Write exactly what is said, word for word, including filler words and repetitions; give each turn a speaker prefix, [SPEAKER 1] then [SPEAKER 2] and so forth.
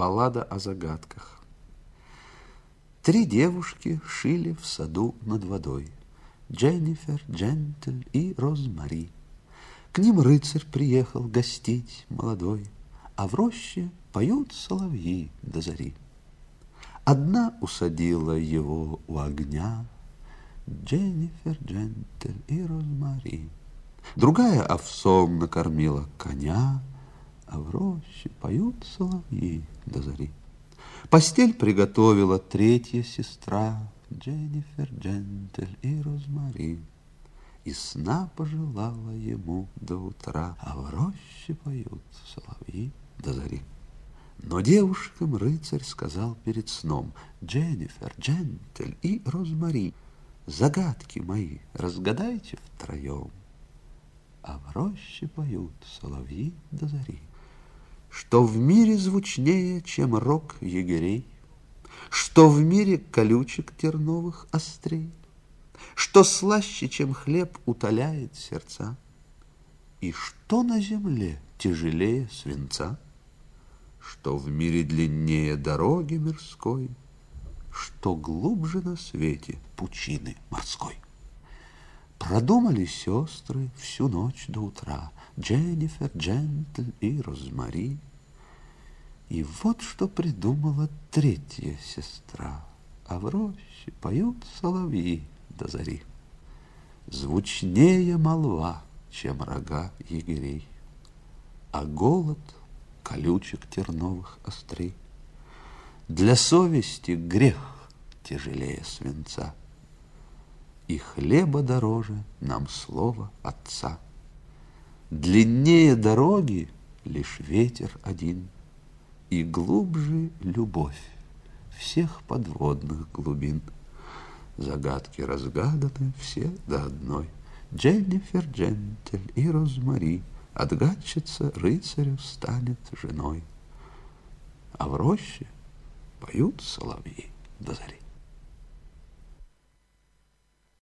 [SPEAKER 1] Баллада о загадках. Три девушки шили в саду над водой: Дженнифер, Джентель и Розмари. К ним рыцарь приехал гостить молодой, а в роще поют соловьи до зари. Одна усадила его у огня, Дженнифер, Джентель и Розмари. Другая овсом накормила коня, а в роще поют соловьи до зари. Постель приготовила третья сестра, Дженнифер, Джентель и Розмари. И сна пожелала ему до утра, а в роще поют соловьи до зари. Но девушкам рыцарь сказал перед сном: Дженнифер, Джентель и Розмари, загадки мои разгадайте втроем, а в роще поют соловьи до зари. Что в мире звучнее, чем рог егерей? Что в мире колючек терновых острей? Что слаще, чем хлеб, утоляет сердца? И что на земле тяжелее свинца? Что в мире длиннее дороги мирской? Что глубже на свете пучины морской? Продумали сестры всю ночь до утра, Дженнифер, Джентель и Розмари. И вот что придумала третья сестра, а в роще поют соловьи до зари. Звучнее молва, чем рога егерей, а голод колючек терновых острей. Для совести грех тяжелее свинца, и хлеба дороже нам слово отца. Длиннее дороги лишь ветер один, и глубже любовь всех подводных глубин. Загадки разгаданы все до одной: Дженнифер, Джентель и Розмари. Отгадчица рыцарю станет женой, а в роще поют соловьи до зари.